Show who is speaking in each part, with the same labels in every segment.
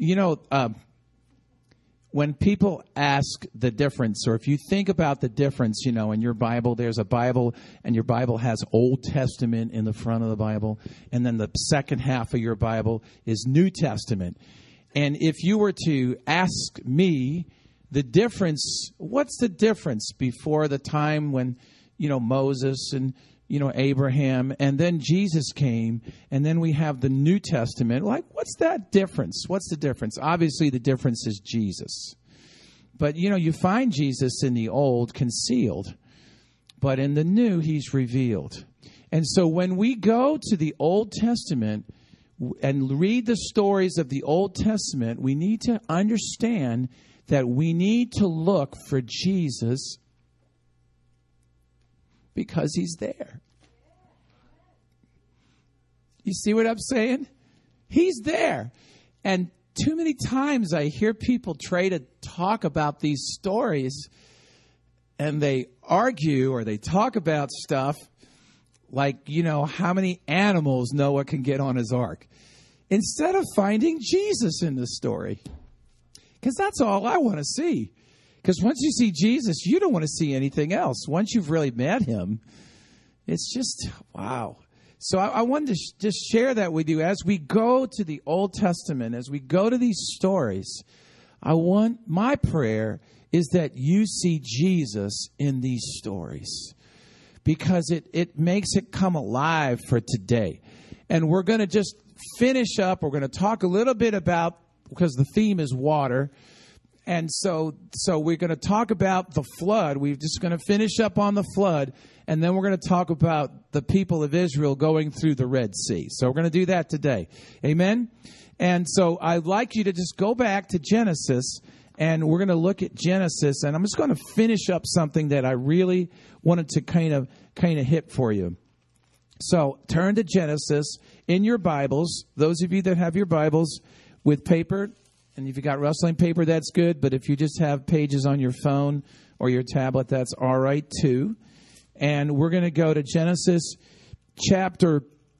Speaker 1: when people ask the difference, or if you think about the difference, in your Bible, there's a Bible, and your Bible has Old Testament in the front of the Bible, and then the second half of your Bible is New Testament. And if you were to ask me the difference, what's the difference before the time when, Moses and, Abraham, and then Jesus came, and then we have the New Testament. Like, what's that difference? What's the difference? Obviously, the difference is Jesus. But, you find Jesus in the Old concealed, but in the New, he's revealed. And so when we go to the Old Testament and read the stories of the Old Testament, we need to understand that we need to look for Jesus because he's there. You see what I'm saying? He's there. And too many times I hear people try to talk about these stories, and they argue or they talk about stuff like, how many animals Noah can get on his ark, instead of finding Jesus in the story. Because that's all I want to see. Because once you see Jesus, you don't want to see anything else. Once you've really met him, it's just, wow. So I wanted to just share that with you. As we go to the Old Testament, as we go to these stories, my prayer is that you see Jesus in these stories. Because it makes it come alive for today. And we're going to just finish up. We're going to talk a little bit about, because the theme is water. And so we're going to talk about the flood. We're just going to finish up on the flood. And then we're going to talk about the people of Israel going through the Red Sea. So we're going to do that today. Amen? And so I'd like you to just go back to Genesis. And we're going to look at Genesis. And I'm just going to finish up something that I really wanted to kind of hit for you. So turn to Genesis in your Bibles. Those of you that have your Bibles with paper, and if you got rustling paper, that's good. But if you just have pages on your phone or your tablet, that's all right too. And we're going to go to Genesis chapter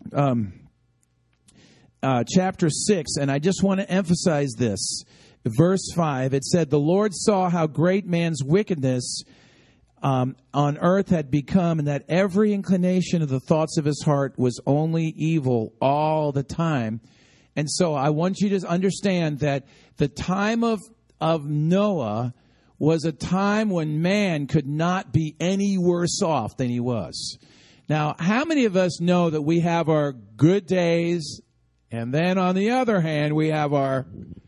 Speaker 1: 6. And I just want to emphasize this. Verse 5, it said, "The Lord saw how great man's wickedness on earth had become, and that every inclination of the thoughts of his heart was only evil all the time." And so I want you to understand that the time of Noah was a time when man could not be any worse off than he was. Now, how many of us know that we have our good days, and then on the other hand, we have our,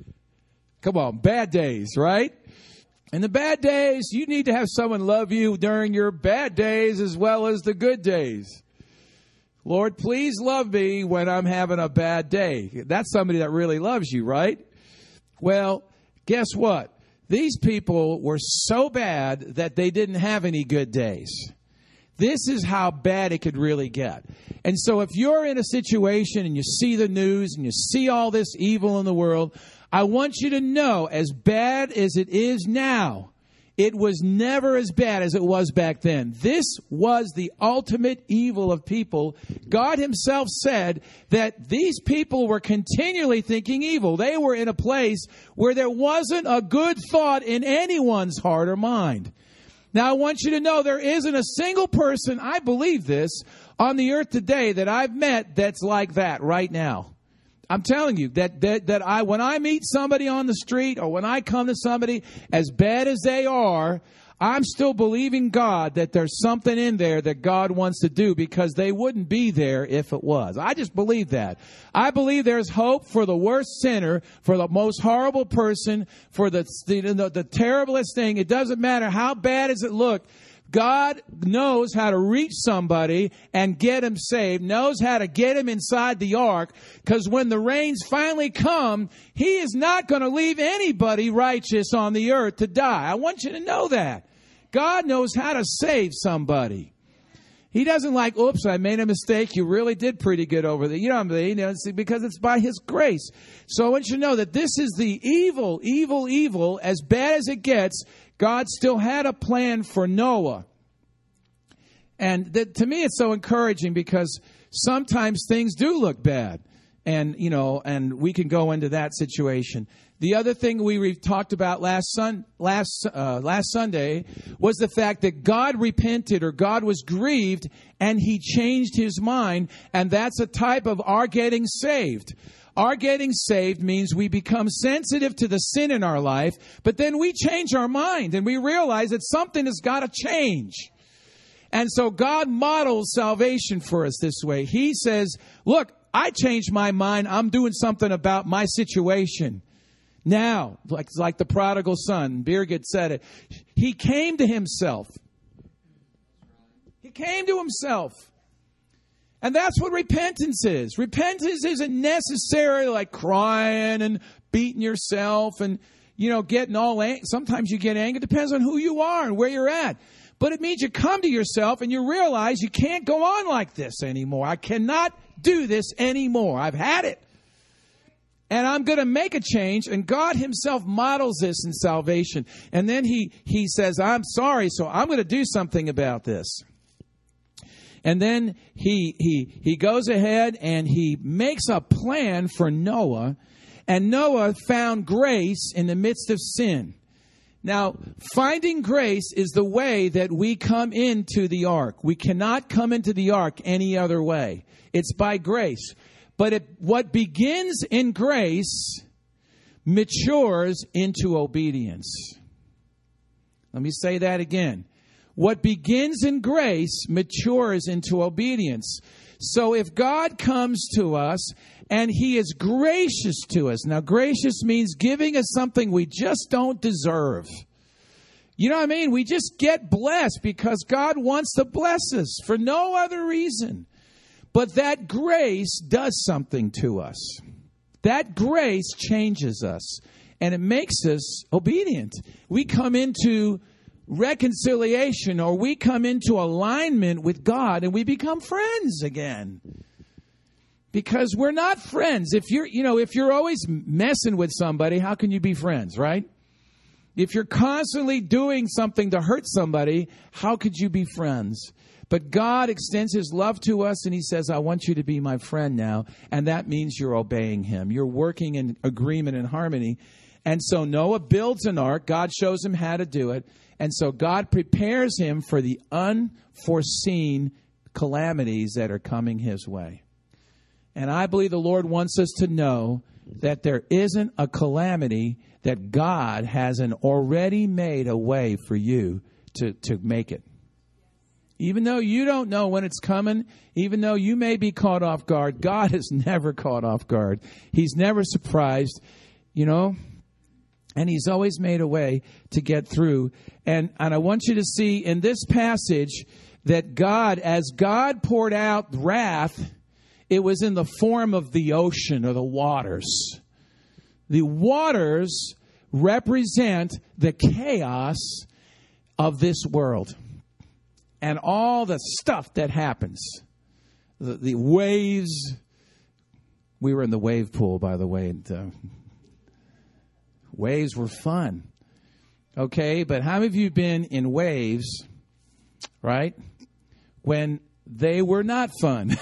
Speaker 1: bad days, right? And the bad days, you need to have someone love you during your bad days as well as the good days. Lord, please love me when I'm having a bad day. That's somebody that really loves you, right? Well, guess what? These people were so bad that they didn't have any good days. This is how bad it could really get. And so if you're in a situation and you see the news and you see all this evil in the world, I want you to know, as bad as it is now, it was never as bad as it was back then. This was the ultimate evil of people. God himself said that these people were continually thinking evil. They were in a place where there wasn't a good thought in anyone's heart or mind. Now, I want you to know there isn't a single person, I believe this, on the earth today that I've met that's like that right now. I'm telling you that when I meet somebody on the street or when I come to somebody as bad as they are, I'm still believing God that there's something in there that God wants to do, because they wouldn't be there if it was. I just believe that. I believe there's hope for the worst sinner, for the most horrible person, for the terriblest thing. It doesn't matter how bad does it look. God knows how to reach somebody and get him saved, knows how to get him inside the ark, because when the rains finally come, he is not going to leave anybody righteous on the earth to die. I want you to know that. God knows how to save somebody. He doesn't like, oops, I made a mistake. You really did pretty good over there. You know what I mean? Because it's by his grace. So I want you to know that this is the evil, as bad as it gets. God still had a plan for Noah. And to me, it's so encouraging, because sometimes things do look bad. And, you know, and we can go into that situation. The other thing we talked about last Sunday was the fact that God repented, or God was grieved, and he changed his mind. And that's a type of our getting saved. Our getting saved means we become sensitive to the sin in our life, but then we change our mind and we realize that something has got to change. And so God models salvation for us this way. He says, look, I changed my mind. I'm doing something about my situation. Now, like the prodigal son, Birgit said it, he came to himself. He came to himself. And that's what repentance is. Repentance isn't necessarily like crying and beating yourself and, you know, getting all angry. Sometimes you get angry. It depends on who you are and where you're at. But it means you come to yourself and you realize you can't go on like this anymore. I cannot do this anymore. I've had it. And I'm going to make a change. And God himself models this in salvation. And then he says, I'm sorry, so I'm going to do something about this. And then he goes ahead and he makes a plan for Noah. And Noah found grace in the midst of sin. Now, finding grace is the way that we come into the ark. We cannot come into the ark any other way. It's by grace. But what begins in grace matures into obedience. Let me say that again. What begins in grace matures into obedience. So if God comes to us and he is gracious to us. Now, gracious means giving us something we just don't deserve. You know what I mean? We just get blessed because God wants to bless us for no other reason. But that grace does something to us. That grace changes us. And it makes us obedient. We come into reconciliation, or we come into alignment with God, and we become friends again. Because we're not friends. If you're always messing with somebody, how can you be friends, right? If you're constantly doing something to hurt somebody, how could you be friends? But God extends his love to us, and he says, I want you to be my friend now. And that means you're obeying him. You're working in agreement and harmony. And so Noah builds an ark. God shows him how to do it. And so God prepares him for the unforeseen calamities that are coming his way. And I believe the Lord wants us to know that there isn't a calamity that God hasn't already made a way for you to make it. Even though you don't know when it's coming, even though you may be caught off guard, God is never caught off guard. He's never surprised, you know. And he's always made a way to get through. And I want you to see in this passage that God, as God poured out wrath, it was in the form of the ocean or the waters. The waters represent the chaos of this world and all the stuff that happens. The waves. We were in the wave pool, by the way, and waves were fun. Okay, but how many of you have been in waves, right, when they were not fun?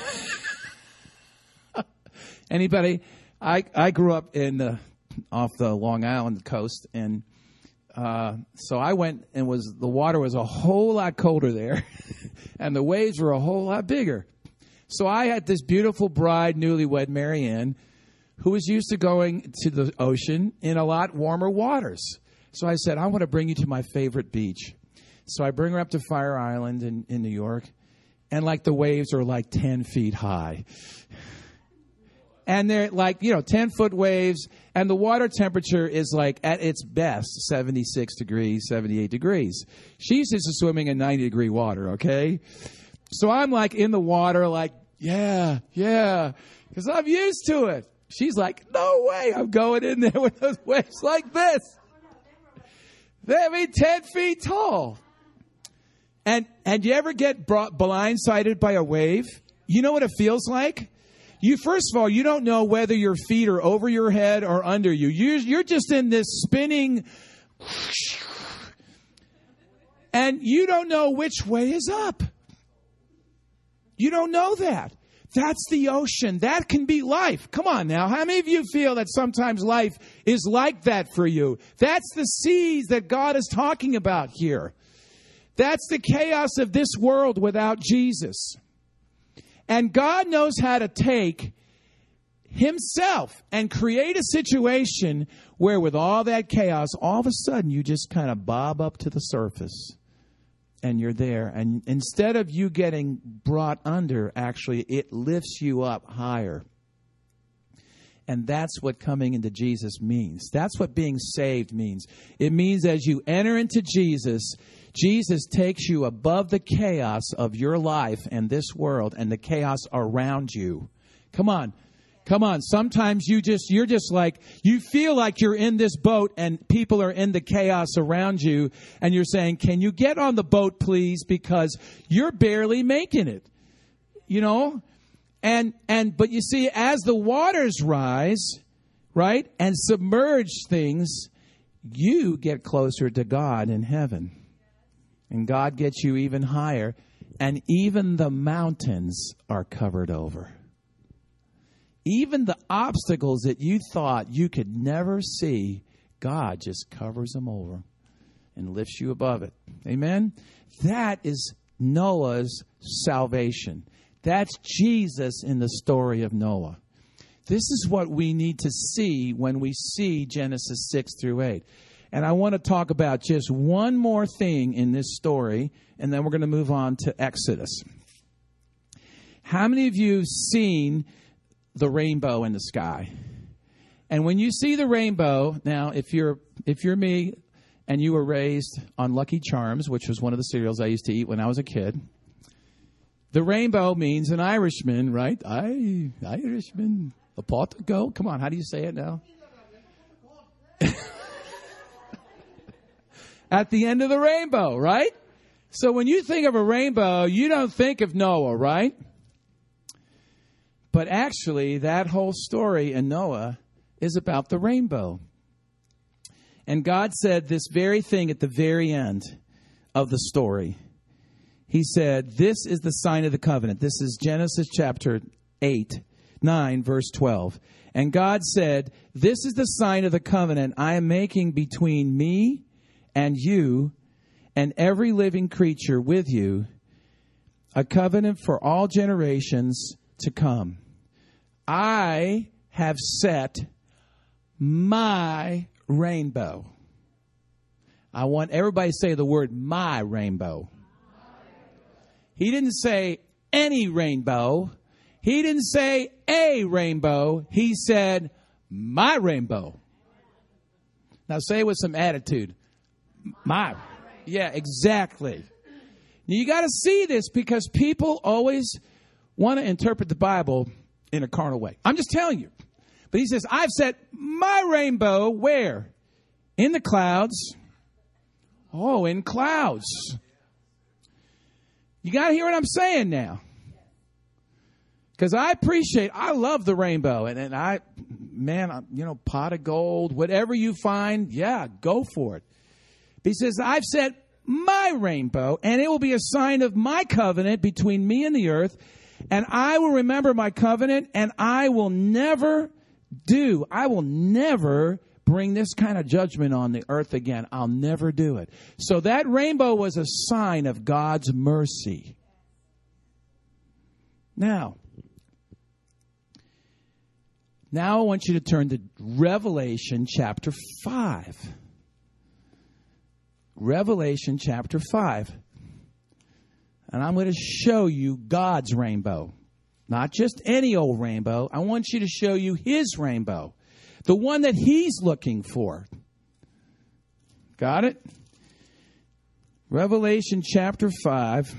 Speaker 1: Anybody? I grew up off the Long Island coast, and so I went and the water was a whole lot colder there, and the waves were a whole lot bigger. So I had this beautiful bride, newlywed Marianne, who was used to going to the ocean in a lot warmer waters. So I said, I want to bring you to my favorite beach. So I bring her up to Fire Island in New York, and like the waves are like 10 feet high. And they're like, 10-foot waves, and the water temperature is like at its best 76 degrees, 78 degrees. She's used to swimming in 90-degree water, okay? So I'm like in the water like, yeah, because I'm used to it. She's like, no way, I'm going in there with those waves like this. They're 10 feet tall. And you ever get blindsided by a wave? You know what it feels like? First of all, you don't know whether your feet are over your head or under you. You're just in this spinning, and you don't know which way is up. You don't know that. That's the ocean. That can be life. Come on now. How many of you feel that sometimes life is like that for you? That's the seas that God is talking about here. That's the chaos of this world without Jesus. And God knows how to take himself and create a situation where with all that chaos, all of a sudden you just kind of bob up to the surface and you're there. And instead of you getting brought under, actually, it lifts you up higher. And that's what coming into Jesus means. That's what being saved means. It means as you enter into Jesus, Jesus takes you above the chaos of your life and this world and the chaos around you. Come on. Come on. Sometimes you're just like, you feel like you're in this boat and people are in the chaos around you and you're saying, can you get on the boat, please? Because you're barely making it, you know? But you see, as the waters rise, right, and submerge things, you get closer to God in heaven. And God gets you even higher. And even the mountains are covered over. Even the obstacles that you thought you could never see, God just covers them over and lifts you above it. Amen? That is Noah's salvation. That's Jesus in the story of Noah. This is what we need to see when we see Genesis 6 through 8. And I want to talk about just one more thing in this story, and then we're going to move on to Exodus. How many of you have seen the rainbow in the sky? And when you see the rainbow, now if you're me and you were raised on Lucky Charms, which was one of the cereals I used to eat when I was a kid, the rainbow means an Irishman, right? Irishman, a pot to go. Come on, how do you say it now? At the end of the rainbow, right? So when you think of a rainbow, you don't think of Noah, right? But actually, that whole story in Noah is about the rainbow. And God said this very thing at the very end of the story. He said, this is the sign of the covenant. This is Genesis chapter 9, verse 12. And God said, this is the sign of the covenant I am making between me and you and every living creature with you, a covenant for all generations to come. I have set my rainbow. I want everybody to say the word my rainbow. He didn't say any rainbow. He didn't say a rainbow. He said my rainbow. Now say it with some attitude. My. Yeah, exactly. Now you got to see this because people always want to interpret the Bible in a carnal way. I'm just telling you. But he says, I've set my rainbow where? In the clouds. Oh, in clouds. You got to hear what I'm saying now. Because I love the rainbow. Pot of gold, whatever you find, yeah, go for it. But he says, I've set my rainbow, and it will be a sign of my covenant between me and the earth. And I will remember my covenant, and I will never bring this kind of judgment on the earth again. I'll never do it. So that rainbow was a sign of God's mercy. Now I want you to turn to Revelation chapter 5. Revelation chapter 5. And I'm going to show you God's rainbow. Not just any old rainbow. I want you to show you his rainbow. The one that he's looking for. Got it? Revelation chapter 5.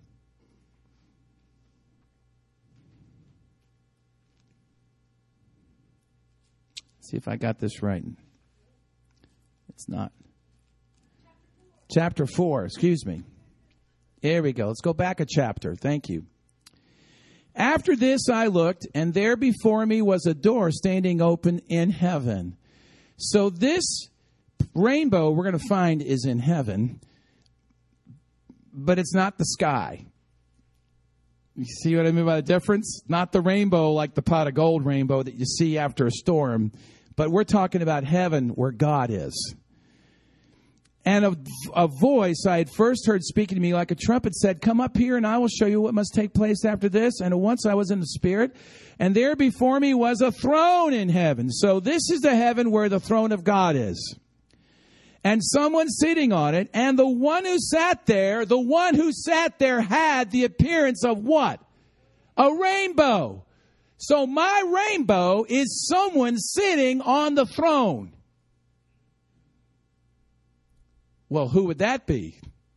Speaker 1: See if I got this right. It's not. Chapter 4, excuse me. Here we go. Let's go back a chapter. Thank you. After this I looked, and there before me was a door standing open in heaven. So this rainbow we're going to find is in heaven, but it's not the sky. You see what I mean by the difference? Not the rainbow like the pot of gold rainbow that you see after a storm, but we're talking about heaven where God is. And a voice I had first heard speaking to me like a trumpet said, "Come up here and I will show you what must take place after this." And at once I was in the Spirit, and there before me was a throne in heaven. So this is the heaven where the throne of God is. And someone sitting on it, and the one who sat there had the appearance of what? A rainbow. So my rainbow is someone sitting on the throne. Well, who would that be?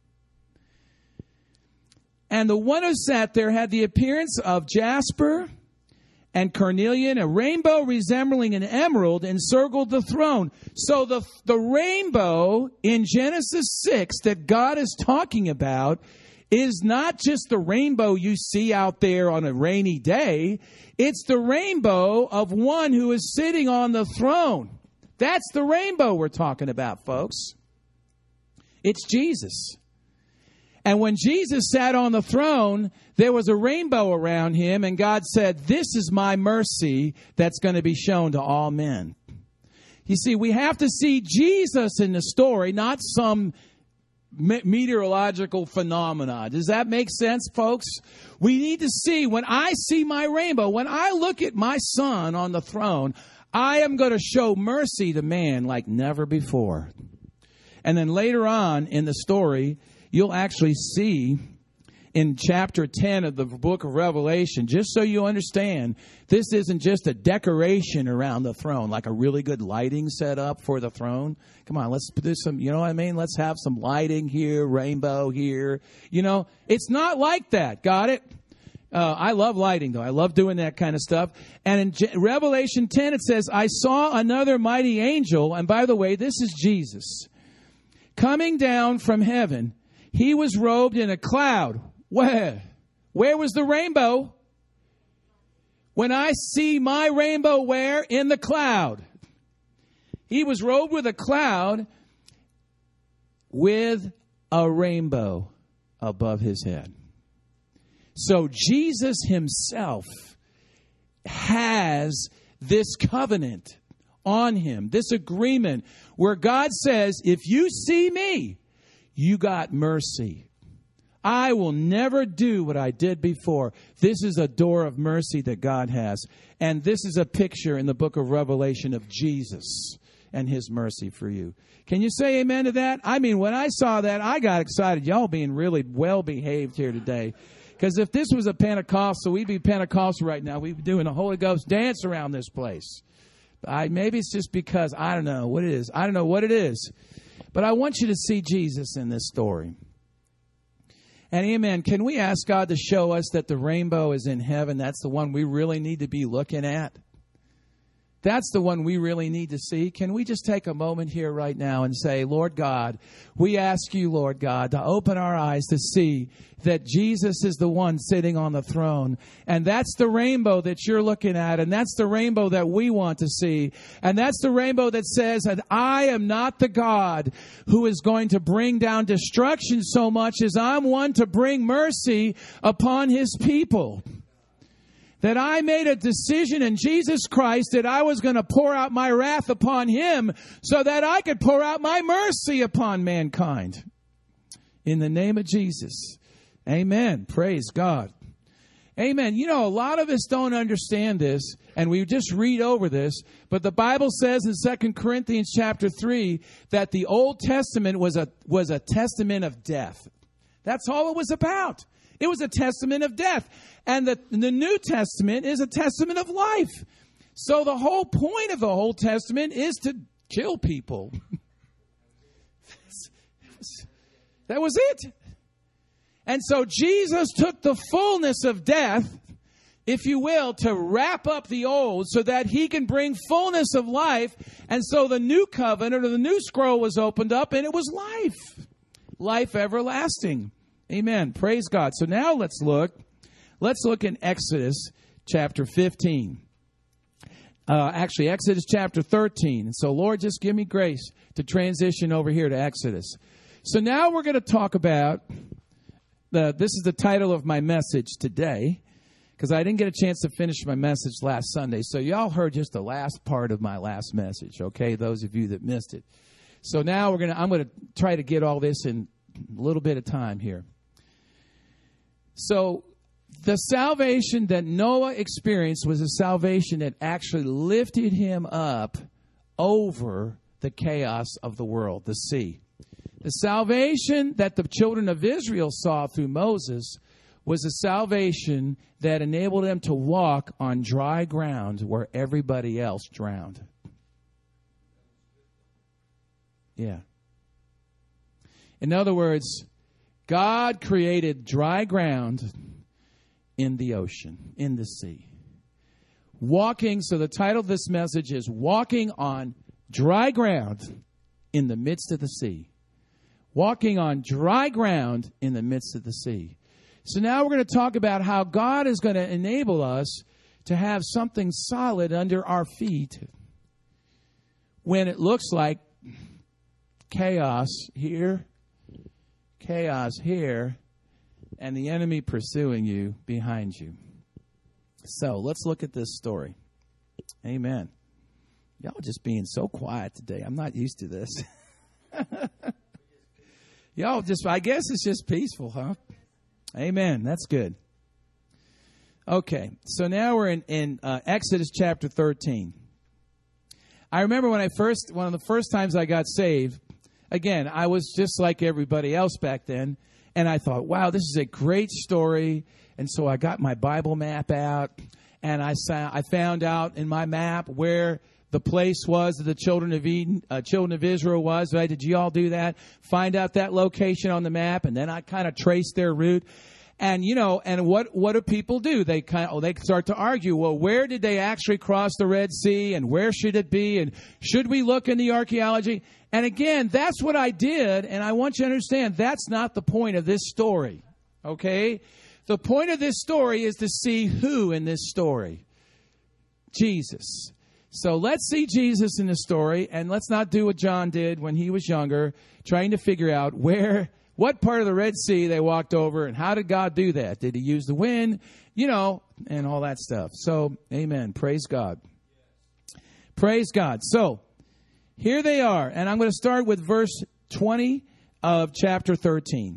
Speaker 1: And the one who sat there had the appearance of jasper and carnelian. A rainbow resembling an emerald encircled the throne. So the rainbow in Genesis 6 that God is talking about is not just the rainbow you see out there on a rainy day. It's the rainbow of one who is sitting on the throne. That's the rainbow we're talking about, folks. It's Jesus. And when Jesus sat on the throne, there was a rainbow around him, and God said, "This is my mercy that's going to be shown to all men." You see, we have to see Jesus in the story, not some meteorological phenomena. Does that make sense, folks? We need to see, when I see my rainbow, when I look at my son on the throne, I am going to show mercy to man like never before. And then later on in the story, you'll actually see in chapter 10 of the book of Revelation, just so you understand, this isn't just a decoration around the throne, like a really good lighting set up for the throne. Come on, let's do some, you know what I mean? Let's have some lighting here, rainbow here. You know, it's not like that. Got it? I love lighting, though. I love doing that kind of stuff. And in Revelation 10, it says, "I saw another mighty angel," and by the way, this is Jesus, "coming down from heaven. He was robed in a cloud." Where was the rainbow? When I see my rainbow, where? In the cloud. He was robed with a cloud with a rainbow above his head. So Jesus himself has this covenant on him, this agreement where God says, if you see me, you got mercy. I will never do what I did before. This is a door of mercy that God has. And this is a picture in the book of Revelation of Jesus and his mercy for you. Can you say amen to that? I mean, when I saw that, I got excited. Y'all being really well behaved here today. Because if this was a Pentecostal, we'd be Pentecostal right now. We'd be doing a Holy Ghost dance around this place. Maybe it's just because I don't know what it is. I don't know what it is. But I want you to see Jesus in this story. And amen, can we ask God to show us that the rainbow is in heaven? That's the one we really need to be looking at. That's the one we really need to see. Can we just take a moment here right now and say, Lord God, we ask you, Lord God, to open our eyes to see that Jesus is the one sitting on the throne. And that's the rainbow that you're looking at. And that's the rainbow that we want to see. And that's the rainbow that says that I am not the God who is going to bring down destruction so much as I'm one to bring mercy upon his people. That I made a decision in Jesus Christ that I was going to pour out my wrath upon him so that I could pour out my mercy upon mankind. In the name of Jesus. Amen. Praise God. Amen. You know, a lot of us don't understand this, and we just read over this, but the Bible says in 2 Corinthians chapter 3 that the Old Testament was a testament of death. That's all it was about. It was a testament of death. And the New Testament is a testament of life. So the whole point of the Old Testament is to kill people. That was it. And so Jesus took the fullness of death, if you will, to wrap up the old so that he can bring fullness of life. And so the new covenant or the new scroll was opened up and it was life. Life everlasting. Amen. Praise God. So now let's look in Exodus chapter 15. Actually, Exodus chapter 13. And so, Lord, just give me grace to transition over here to Exodus. So now we're going to talk about this is the title of my message today, because I didn't get a chance to finish my message last Sunday. So y'all heard just the last part of my last message, okay, those of you that missed it. So now I'm going to try to get all this in a little bit of time here. So the salvation that Noah experienced was a salvation that actually lifted him up over the chaos of the world, the sea. The salvation that the children of Israel saw through Moses was a salvation that enabled them to walk on dry ground where everybody else drowned. Yeah. In other words, God created dry ground in the ocean, in the sea. Walking, so the title of this message is Walking on Dry Ground in the Midst of the Sea. Walking on dry ground in the midst of the sea. So now we're going to talk about how God is going to enable us to have something solid under our feet when it looks like chaos here, and the enemy pursuing you behind you. So let's look at this story. Amen. Y'all just being so quiet today. I'm not used to this. Y'all just, I guess it's just peaceful, huh? Amen. That's good. Okay, so now we're in Exodus chapter 13. I remember one of the first times I got saved, again, I was just like everybody else back then, and I thought, wow, this is a great story. And so I got my Bible map out, and I found out in my map where the place was that the children of Israel was. Right? Did you all do that? Find out that location on the map, and then I kind of traced their route. And and what do people do? They start to argue. Well, where did they actually cross the Red Sea, and where should it be, and should we look in the archaeology? And again, that's what I did, and I want you to understand that's not the point of this story. Okay, the point of this story is to see who in this story, Jesus. So let's see Jesus in the story, and let's not do what John did when he was younger, trying to figure out what part of the Red Sea they walked over, and how did God do that? Did he use the wind? And all that stuff. So, amen. Praise God. Praise God. So, here they are, and I'm going to start with verse 20 of chapter 13.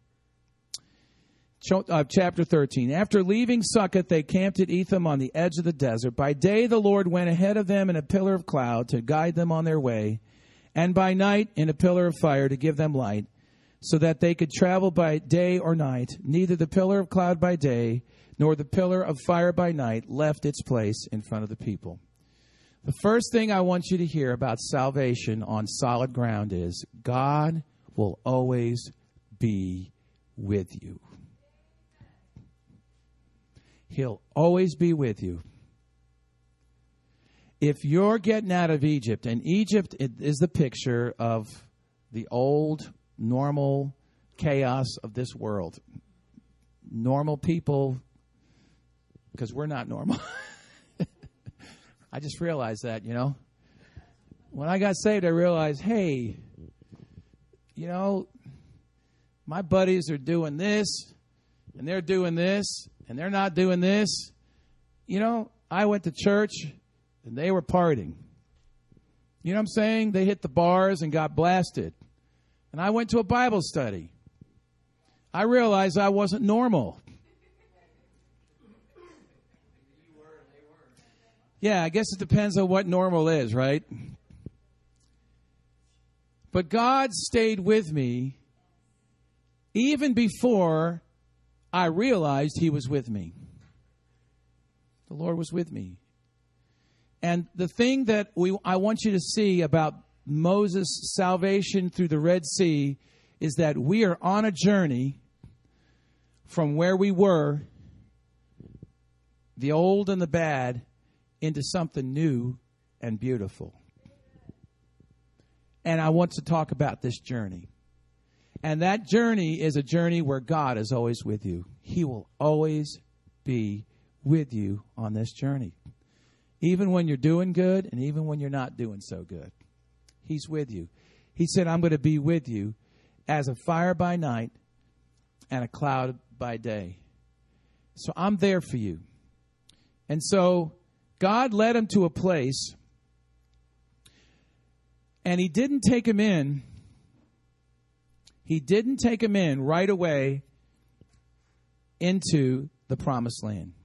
Speaker 1: Chapter 13. After leaving Succoth, they camped at Etham on the edge of the desert. By day the Lord went ahead of them in a pillar of cloud to guide them on their way, and by night in a pillar of fire to give them light, so that they could travel by day or night. Neither the pillar of cloud by day nor the pillar of fire by night left its place in front of the people. The first thing I want you to hear about salvation on solid ground is God will always be with you. He'll always be with you. If you're getting out of Egypt, and Egypt is the picture of the old, normal chaos of this world. Normal people, because we're not normal. I just realized that, When I got saved, I realized, hey, my buddies are doing this, and they're doing this, and they're not doing this. I went to church, and they were partying. You know what I'm saying? They hit the bars and got blasted. And I went to a Bible study. I realized I wasn't normal. Yeah, I guess it depends on what normal is, right? But God stayed with me even before I realized He was with me. The Lord was with me. And the thing that I want you to see about Moses' salvation through the Red Sea is that we are on a journey from where we were, the old and the bad, into something new and beautiful. And I want to talk about this journey. And that journey is a journey where God is always with you. He will always be with you on this journey. Even when you're doing good and even when you're not doing so good. He's with you. He said, I'm going to be with you as a fire by night and a cloud by day. So I'm there for you. And so God led him to a place, and he didn't take him in. He didn't take him in right away into the promised land.